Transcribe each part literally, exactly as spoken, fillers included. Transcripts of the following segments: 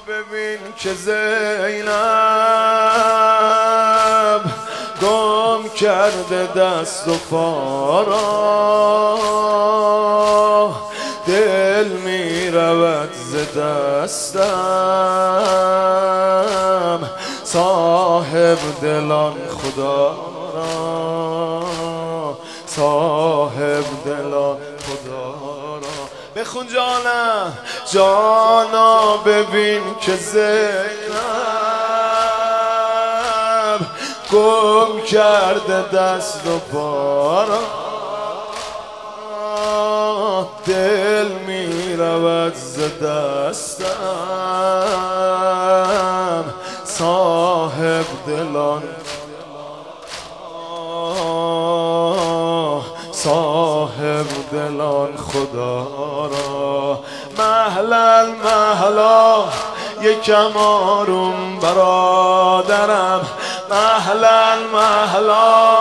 ببین که زینب گم کرده دست و پا را، دل می رود ز دستم صاحب دلان خدا را، صاحب دلان خدا را. بخون جانم جانا ببین که زینب گم کرده دست و پا را، دل می رود ز دستم صاحب دلان، صاحب دلان خدا را. مهلا مهلا یکم آروم برادرم، مهلا مهلا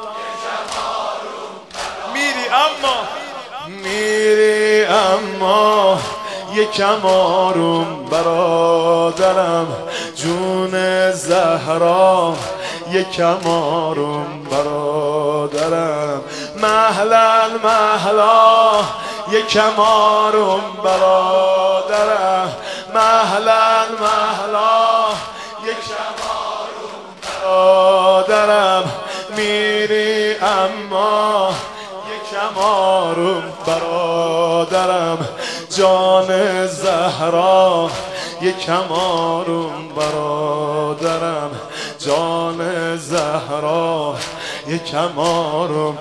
میری اما میری اما یکم آروم برادرم، جون زهرا یکم آروم برادرم. مهلا مهلا یکم آروم برادرم، مهلا مهلا یکم آروم برادرم. میری اما یکم آروم برادرم، جان زهرا یکم آروم برادرم، جان زهرا یکم آروم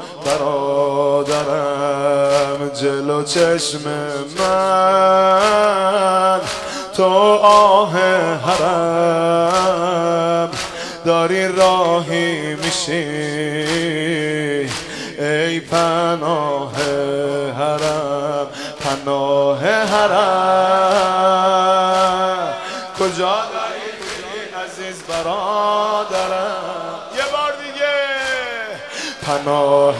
برادرم. جلو چشم من تو آه حرم داری راهی میشی، ای پناه حرم پناه حرم. کجا داری عزیز برادرم، یه بار دیگه پناه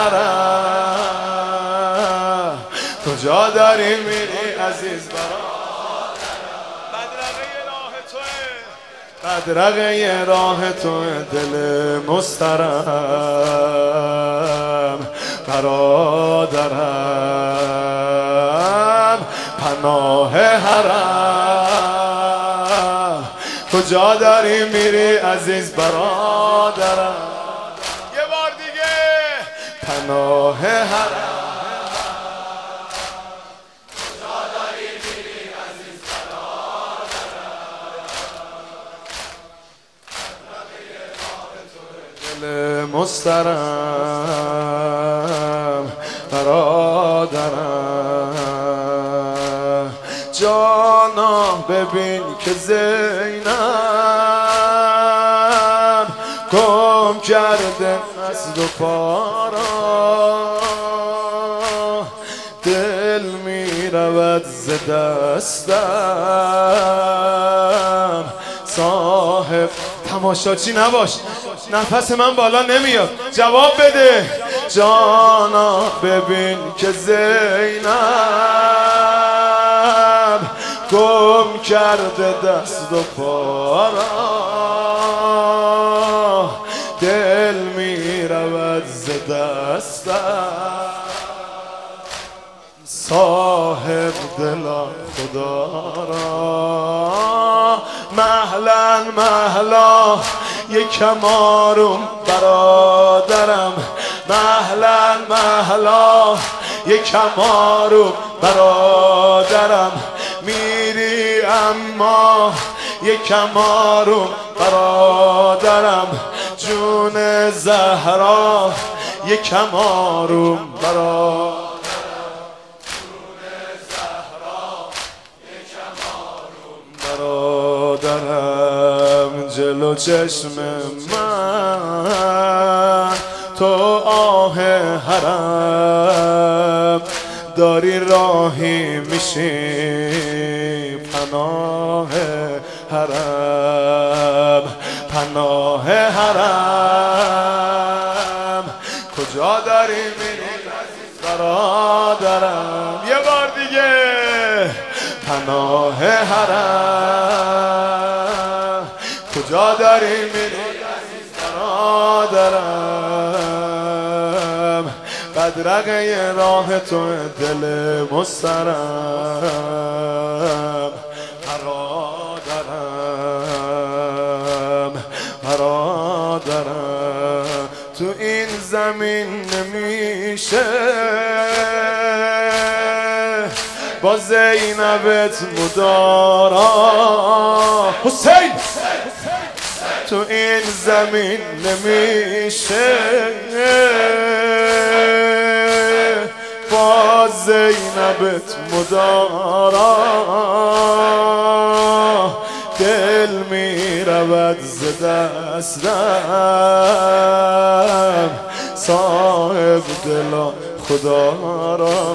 حرم. کجا داری میری عزیز برادرم، بدرقه راه توه دل مسترم برادرم پناه حرم. کجا داری میری عزیز برادرم، یه بار دیگه پناه حرم. کجا داری میری عزیز برادرم، دل مسترم برادرم. جانا ببین که زینب گم کرده دست و پا را، دل می رود ز دستم صاحب. تماشاچی نباش، نفس من بالا نمیاد، جواب بده. جانا ببین که زینب گم کرده دست و پا را، دل می رود ز دستم صاحب دلان خدا را. مهلا مهلا یکم آروم برادرم، مهلا مهلا یکم آروم برادرم. میری اما یکم آروم برادرم، جون زهرا یکم آروم برادرم، جون زهرا یکم آروم برادرم. جلو چشم من تو آه حرم داری راهی میشی، پناه حرم پناه حرم. کجا داری میری برادرم، یه بار دیگه پناه حرم. داری میری برادرم، بدرقه راه تو دل مسترم. برادرم برادرم تو این زمین نمیشه با زینبت مدارا. حسین تو این زمین نمیشه با زینبت مدارا. دل می رود ز دستم صاحب دلا خدا را،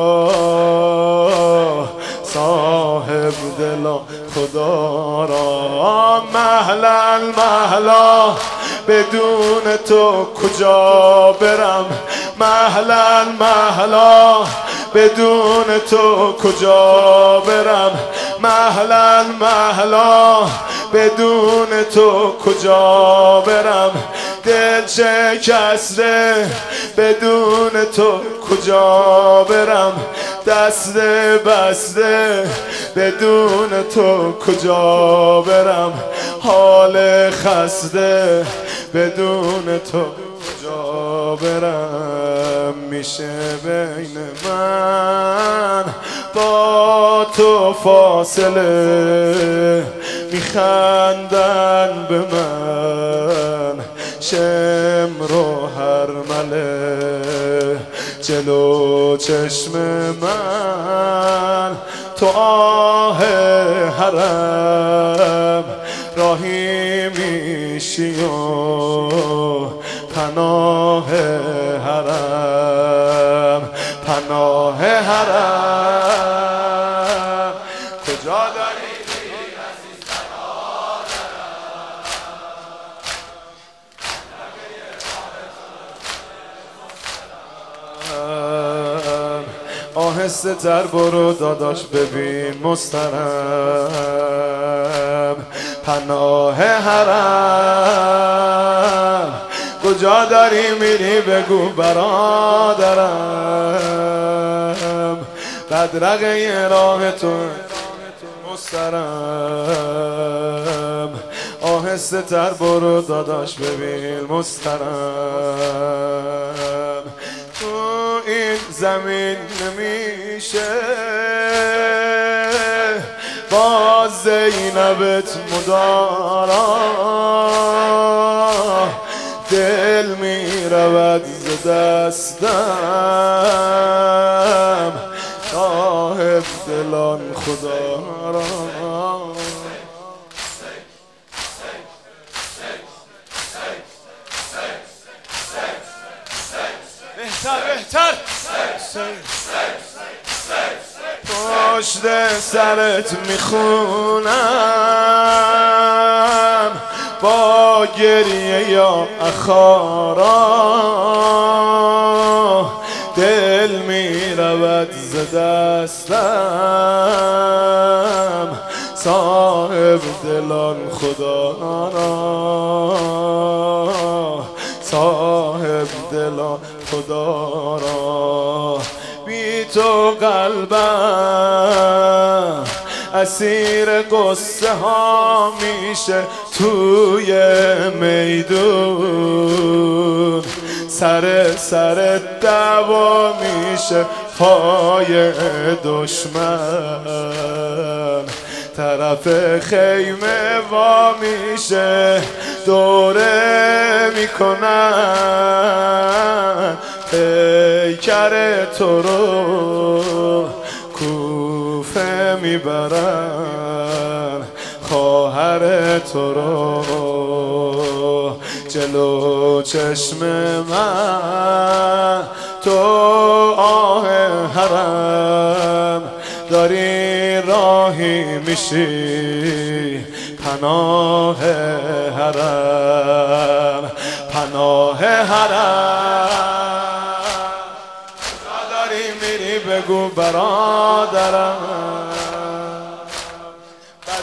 صاحب دلا خدا را. مهلا مهلا بدون تو کجا برم، مهلا مهلا بدون تو کجا برم، مهلا مهلا بدون تو کجا برم. دل شکسته بدون تو کجا برم، دست بسته بدون تو کجا برم. حال خسته بدون تو کجا برم. میشه بین من با تو فاصله، میخندن به من شمر و هرمله. جلو چشم من تو آه حرم، راهی میشی و پناه حرم، پناه حرم. کجا داری آهسته تر برو داداش ببین مسترم، پناه حرم. کجا داری میری بگو برادرم، بدرقه راه تو مسترم. آهسته تر برو داداش ببین مسترم. تو این زمین نمیشه با زینبت مدارا. دل می رود ز دستم صاحب دلان خدا را. بهتر بهتر پشت سرت میخونم با گریه یا اخارا. دل می رود ز دستم صاحب دلان خدا را، صاحب دلان خدا را. بی تو قلبم اسیر قصه ها میشه توی میدون، سر سر دعوا میشه پای دشمن. طرف خیمه وا میشه دوره میکنن پیکر تو رو کوفه میبرن، خواهر تو رو. جلو چشم من تو آه حرم، داری راهی میشی پناه حرم، پناه حرم. کجا داری میری بگو برادرم،